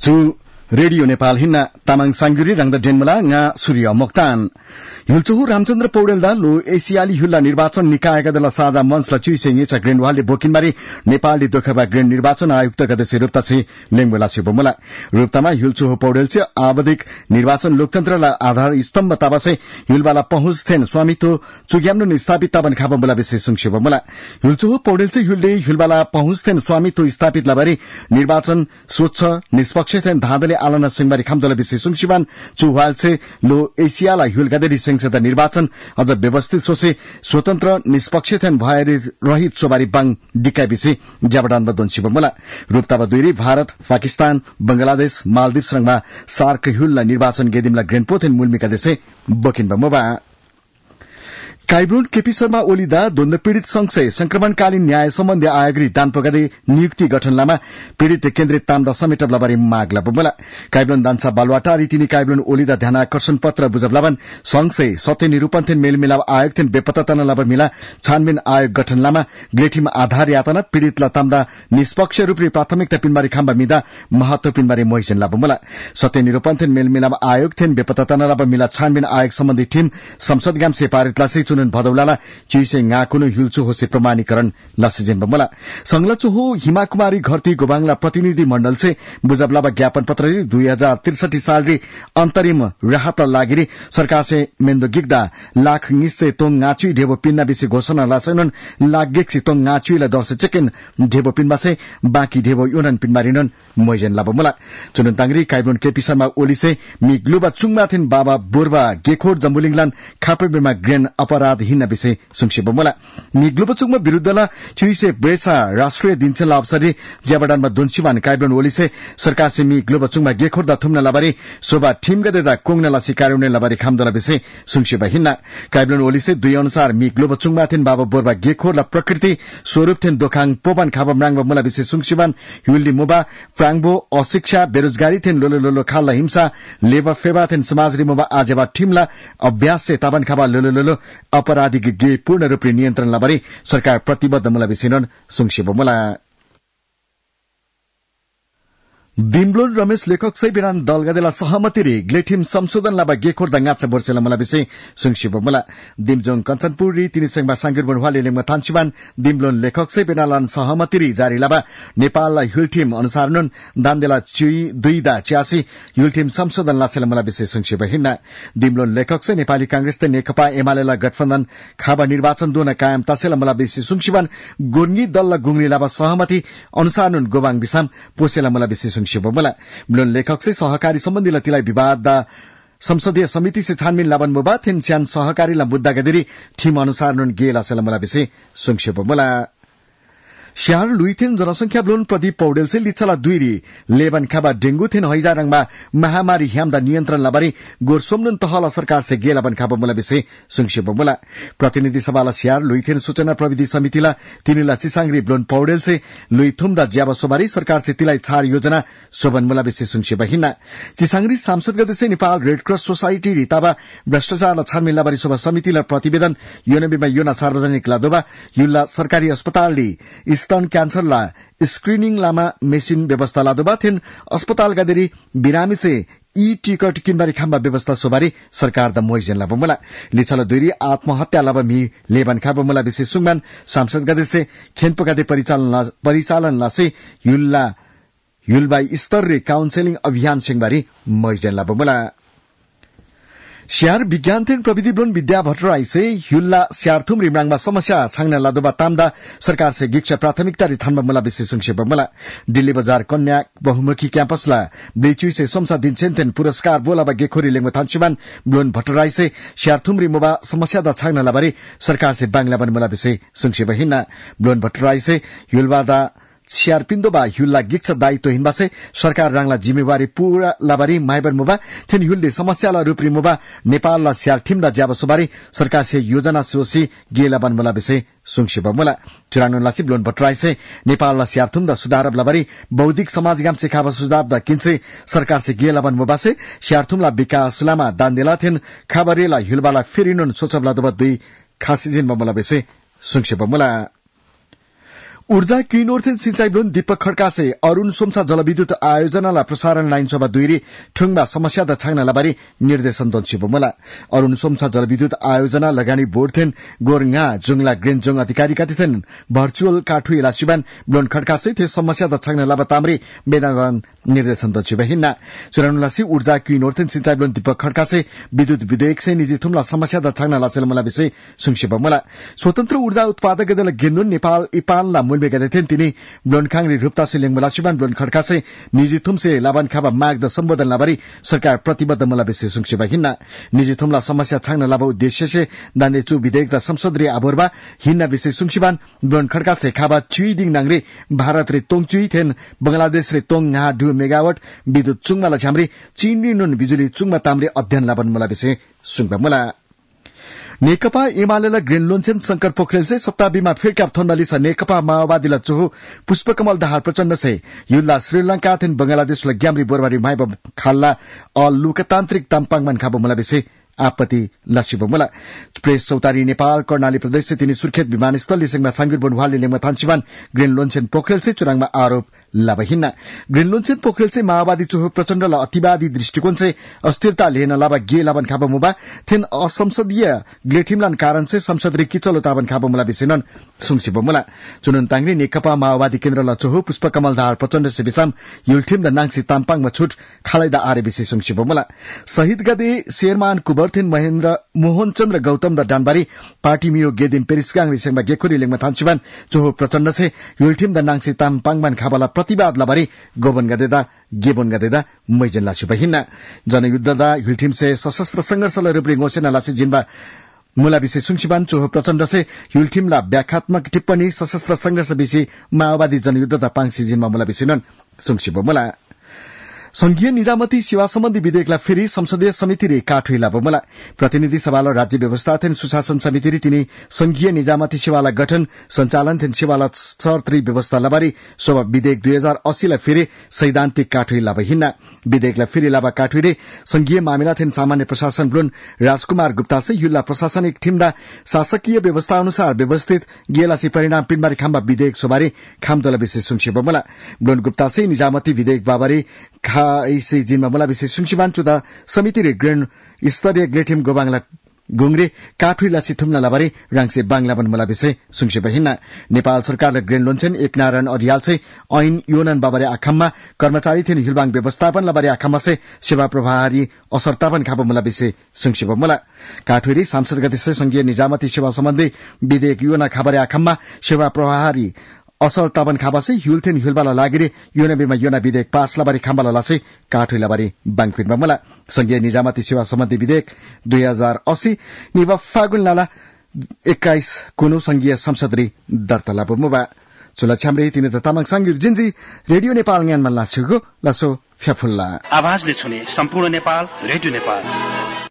Chu radio Nepal हिन्ना Tamang सांगुरी रंगद डेनमला nga सूर्य मोक्तान हिलचुहु रामचन्द्र पौडेलदा लो एसियाली हुल्ला निर्वाचन निकायका दला साझा मञ्चला चुइसेङे च ग्रेनवालले बोकिनबारी नेपालले दोखबा ग्रेन निर्वाचन आयुक्त गदसे रुप्तासे लेङबला सुबमला रुप्तामा हिलचुहु पौडेलसे आवधिक निर्वाचन लोकतन्त्रला आधार स्तम्भ ताबासे हिलबाला पहुँच थेन स्वामित्व चुग्याम्नु स्थापित ताबन खाबमला विशेष सुबमला हिलचुहु पौडेलसे हिलले हिलबाला पहुँच थेन स्वामित्व स्थापित लाबारी निर्वाचन स्वच्छ निष्पक्ष थेन धाँधले आलना सिंहबारी खामदला विशेष सुंशिवान चुहालसे लो एसियाला हुलगादेरी संसद निर्वाचन अझ व्यवस्थित सोसे स्वतन्त्र निष्पक्ष थेन भएर रहित सोबारी बाङ डिका विषय ज्याबडान बदन शिवमला रूपताबा दुईरी भारत पाकिस्तान बंगलादेश मालदिव संगमा सार्क हुलला निर्वाचन गेदिमला ग्रेनपोथेन मूलमिका देशे बकिन बमबा काइब्रोन केपी शर्मा ओलीदा द्वन्द पीड़ित संघसे संक्रमणकालीन न्याय सम्बन्धी आयोगरी दानपगदे नियुक्ति गठनलामा पीड़ित केन्द्रित तामदा समेटब लबारी माग लबमला काइब्रोन दान्सा बालवाटा रितिनी काइब्रोन ओलीदा ध्यान आकर्षण पत्र बुझब लबन संघसे सत्य निरूपण थेन मेलमिलाव आयोग थेन बेपत्ता लब मिला छानबिन आयोग गठनलामा ग्रेटिम आधार यातना पीड़ितला तामदा निष्पक्ष रूपले प्राथमिकता पिनबारी खाम्बा मिदा महत्व पिनबारी मोहिसन लबमला सत्य निरूपण थेन मेलमिलाव आयोग थेन बेपत्ता लब मिला छानबिन आयोग सम्बन्धी टीम संसद गामसे पारितलासे चुनन भदौलाला चिसे ngaकुनु हिलचो होसे प्रमाणीकरण लसेजेन बमला संगलचो हो हिमा कुमारी घरती गोबाङला प्रतिनिधि मण्डल से बुझबलाबा ज्ञापन पत्र 2063 साल रे अन्तरिम राहत लागिरी सरकार से मेन्दो गिग्दा लाख निसे तोङ ngaचुई ढेबो पिन्ना बिसे घोषणा लासेनन लागेक सितोङ ngaचुईला दर्से चेकेन ढेबो पिनबासे बाकी ढेबो युनन पिनमारिनन मोइजन लाबमला चुनन तांगरी काइब्रोन केपी शर्मा ओलीसे मिग्लुबा चुङमाथिन बाबा बोरबा गेखोर जम्बुलिङलान खापेबेमा ग्रेन अपराध हिन्न विषय संक्षेपमला मिग्लुबचुङमा विरुद्धला चुइसे ब्रेसा राष्ट्रिय दिनचेला अवसरी ज्याबडानमा दुन्सिवान काइब्रोन ओलीसे सरकार से मिग्लुबचुङमा गेखोरदा थुम्न लबारी सोभा ठिम गदेदा कोङनला सिकारुने लबारी खामदला विषय संक्षेप हिन्न काइब्रोन ओलीसे दुई अनुसार मिग्लुबचुङमाथिन बाबा बोरबा गेखोरला प्रकृति स्वरूप थेन दोखाङ पोबान खाबा म्राङबा मुला विषय संक्षेपन युल्ली मुबा फ्राङबो अशिक्षा बेरोजगारी थेन लोलो लोलो खाल्ला हिंसा लेबर फेबा थेन समाजरी मुबा आजेबा ठिमला अभ्यास से ताबन खाबा लोलो लोलो अपराधिक गे पूर्ण रूपले नियन्त्रण लबारी सरकार प्रतिबद्ध मुला विषयन संक्षेप मुला दिमब्लोन रमेश लेखक सै बिरान दलगदेला सहमति रे ग्लेटिम संशोधन लाबा गेखोर दंगाचा वर्षला मला विषय संक्षेप मुला दिमजोङ कञ्चनपुर री तिनी संगमा सांगिरबन वाले लेङमा थान्सिबान दिमब्लोन लेखक सै बिरान सहमति रे जारी लाबा नेपाललाई हुलटिम अनुसार नुन दान्देला चुई दुईदा 86 हुलटिम संशोधन लासेला मला विषय संक्षेप हिन्न दिमब्लोन लेखक सै नेपाली कांग्रेस ते नेकपा एमालेला गठबन्धन खाबा निर्वाचन दोन कायम तासेला मला विषय संक्षेपन गुर्गी दलला गुंगली लाबा सहमति अनुसार नुन गोबाङ बिसाम पोसेला मला विषय शिवमला ब्लोन लेखक से सहकारी सम्बन्धी लतिलाई विवाद संसदीय समिति से छानबिन लाबन मुबा थेन स्यान सहकारीला मुद्दा गदेरी ठिम अनुसार नुन गेला सेलमला विषय संक्षेपमला श्यार लुइथेन जनसंख्या ब्लोन प्रदीप पौडेल से लिच्छला दुईरी लेबन खाबा डेंगू थेन हैजारङमा महामारी ह्याम्दा नियन्त्रण लबारी गोरसोमनुन तहला सरकार से गेलाबन खाबा मुला विषय संक्षेप मुला प्रतिनिधि सभाला श्यार लुइथेन सूचना प्रविधि समितिला तिनीला चिसाङरी ब्लोन पौडेल से लुइथुमदा ज्याबा सोबारी सरकार से तिलाई छार योजना सोबन मुला विषय संक्षेप हिन्न चिसाङरी सांसद गदेसे नेपाल रेड क्रस सोसाइटी रिताबा भ्रष्टाचारला छानबिन लबारी सभा समितिला प्रतिवेदन योनबीमा योना सार्वजनिक लादोबा युल्ला सरकारी अस्पतालले स्तन क्यान्सरला स्क्रिनिङ लामा मेसिन व्यवस्था लादोबा थेन अस्पताल गदेरी बिरामी से ई टिकट किनबारी खाम्बा व्यवस्था सोबारी सरकार द मोइजन लाबमुला लिछला दुईरी आत्महत्या लाबा मी लेबन खाबमुला विशेष सुङमान सांसद गदेसे खेनपो गदे परिचालन लासे युलबाई स्तर रे काउन्सेलिङ अभियान सिंहबारी मोइजन लाबमुला श्यार विज्ञान थेन प्रविधि ब्लोन विद्या भट्टराई से युल्ला श्यारथुम रिमराङमा समस्या छाङ्न लादोबा तामदा सरकार से गिक्षा प्राथमिकता रि थानमा मुला विशेष संक्षेप मुला दिल्ली बजार कन्या बहुमुखी क्याम्पसला ब्लेचुई से समसा दिनसेन थेन पुरस्कार बोलाबा गेखोरी लेङमा थान्सुमान ब्लोन भट्टराई से श्यारथुम रिमोबा समस्या दा छाङ्न लाबारी सरकार से बांग्ला बन मुला विशेष संक्षेप हिन्न ब्लोन भट्टराई से युलवादा श्यार पिन्दोबा युल्ला गिक्छ दायित्व हिन्बासे सरकार राङला जिम्मेवारी पूरा लाबारी माइबर मुबा थेन युल्ले समस्याला रूपरी मुबा नेपालला श्यार ठिमदा ज्याब सोबारी सरकार से योजना सोसी गेला बन मुला विषय संक्षेप मुला चुराङ लासी ब्लोन भट्टराई से नेपालला श्यार थुमदा सुधारब लाबारी बौद्धिक समाज गाम से खाबा सुधारदा किन्से सरकार से गेला बन मुबा से श्यार थुमला विकास लामा दान्देला थेन खाबरेला युलबाला फेरिनुन सोचब लादोबा दुई खासीजिन मुला विषय संक्षेप मुला ऊर्जा क्विनोर्थेन सिंचाई ब्लोन दीपक खड्कासे अरूण सोमछा जलविद्युत आयोजनालाई प्रसारण लाइन सभा दुईरी ठुङमा समस्या द छाङ्ना लाबारी निर्देशन दोन्सिबो मला अरूण सोमछा जलविद्युत आयोजना लगानी बोर्डथेन गोरङा जुङला ग्रेनजोङ अधिकारी काथिथेन भर्चुअल काठु इलासिबान ब्लोन खड्कासे थे समस्या द छाङ्ना लाबा तामरी बेदान निर्देशन दोन्सिबो हिन्ना सुरानुलासी ऊर्जा क्विनोर्थेन सिंचाई ब्लोन दीपक खड्कासे विद्युत विधेयक से निजी थुमला समस्या द छाङ्ना लासेल मला विषय सुङसिबो मला स्वतन्त्र ऊर्जा उत्पादक दल गेन्दुन नेपाल इपानला बेगदेथेन तिनी ब्लोनखाङरी रूपता से लेङ मलासिबान ब्लोन खड्कासे निजी थुमसे लाबान खाबा माग द सम्बोधन लाबारी सरकार प्रतिबद्ध मला विषय सुङसिबा हिन्ना निजी थुमला समस्या छाङ्न लाबा उद्देश्य से दान्देचु विधेयक द संसदीय आबोरबा हिन्ना विषय सुङसिबान ब्लोन खड्कासे खाबा चुइदिङ नाङरे भारत रे तोङचुइ थेन बंगलादेश रे तोङ हा 2 मेगावाट विद्युत चुङमा लछामरी चीनी नुन बिजुली चुङमा तामरे अध्ययन लाबन मला विषय सुङबा मला नेकपा एमाले ग्रेन लोन्छेन शंकर पोखरेल से सत्ताबीमा फिरका थोन्नली छ नेकपा माओवादी चोहु पुष्पकमल दाहाल प्रचण्ड से युल्ला श्रीलंका थेन बंगलादेश ग्यामरी बोरबारी माइब खाल्ला लोकतान्त्रिक ताम्पाङमान खाबो मला विषय आपत्ति लसिबो मला प्रेस चौतारी नेपाल कर्णाली प्रदेश से तिनी सुर्खेत विमानस्थल लिसिङमा सांगुर बनवालले लेङमा थान्सिबान ग्रेन लोन्छेन पोखरेल से चुनाङमा आरोप लाबहिन्ना ग्रेन लोन्छेन पोखरेल से माओवादी चोहु प्रचण्ड ल अतिवादी दृष्टिकोण से अस्थिरता लेन लाबा गे लाबन खाबो मुबा थेन असंसदीय ग्लेठिमलान कारण से संसद रे किचलो ताबन खाबो मुला बिसिनन सुङसिबो मुला चुनन ताङरी नेकपा माओवादी केन्द्र ल चोहु पुष्पकमल दाहाल प्रचण्ड से बिसाम युलठिम द नाङसी ताम्पाङमा छुट खालाइदा आरे विषय सुङसिबो मुला शहीद गदे शेरमान कुबरथेन महेन्द्र मोहन चन्द्र गौतम द डानबारी पार्टी मियो गेदिम पेरिसगाङ रिसेङमा गेखुरी लेङमा थान्सिबान चोहु प्रचण्ड से युलठिम द नाङसी ताम्पाङमान खाबाला प्रतिवाद लाबारी गोबन गदेदा गेबन गदेदा मैजन लासु बहिन्ना जनयुद्धदा युलठिम से सशस्त्र संघर्ष ल रुब्री गोसेना लासी जिनबा मुला विषय सुङसिबान चोहो प्रचण्ड से युलठिमला व्याख्यात्मक टिप्पणी सशस्त्र संघर्ष विषय माओवादी जनयुद्धदा पाङसी जिनमा मुला विषयनन सुङसिबो मुला संघीय निजामती सेवा सम्बन्धी विधेयकलाई फेरि संसदीय समितिले काठुइ लाबो मला प्रतिनिधि सभालाई राज्य व्यवस्था थेन सुशासन समितिले तिनी संघीय निजामती सेवालाई गठन सञ्चालन थेन सेवालाई शर्तरी व्यवस्था लाबारी सो विधेयक 2080 लाई फेरि सैद्धान्तिक काठुइ लाबो हिन्ना विधेयकलाई फेरि लाबा काठुइले संघीय मामिला थेन सामान्य प्रशासन ब्लोन राजकुमार गुप्ता से युल्ला प्रशासनिक टीमदा शासकीय व्यवस्था अनुसार व्यवस्थित गेलासी परिणाम पिनबारी खाम्बा विधेयक सोबारी खामदोला विशेष सुङसिबो मला ब्लोन गुप्ता से निजामती विधेयक बाबारी ऐसे जिनमा मला विषय सुङसिबान चुदा समिति रे ग्रेन स्तरीय ग्लेठिम गोबाङला गुङरे काठुइला सिथुमना लाबारी राङसे बाङलाबन मला विषय सुङसिबा हिन्ना नेपाल सरकारले ग्रेन लोन्छेन एक नारायण अरियाल से ऐन योनन बाबारे आखममा कर्मचारी थिन हिलबाङ व्यवस्थापन लाबारे आखममा से सेवा प्रभारी असरतापन खाबो मला विषय सुङसिबा मला काठुइरी सांसद गति से संघीय निजामती सेवा सम्बन्धी विधेयक योना खाबारे आखममा सेवा प्रभारी असल ताबन खाबासे हिलथेन हिलबाला लागिरे योनाबेमा योना विधेयक पास लाबारी खाम्बाला लासे काठुइ लाबारी बाङपिनमा मला संघीय निजामती सेवा सम्बन्धी विधेयक 2080 निवा फागुन लाला 21 कुनु संघीय संसदरी दर्ता लाबो मुबा चुला छाम्रे तिने त तामाङ सांगिर जिन्जी रेडियो नेपाल ज्ञानमा लाछुगो लासो फ्याफुल्ला आवाजले छुने सम्पूर्ण नेपाल रेडियो नेपाल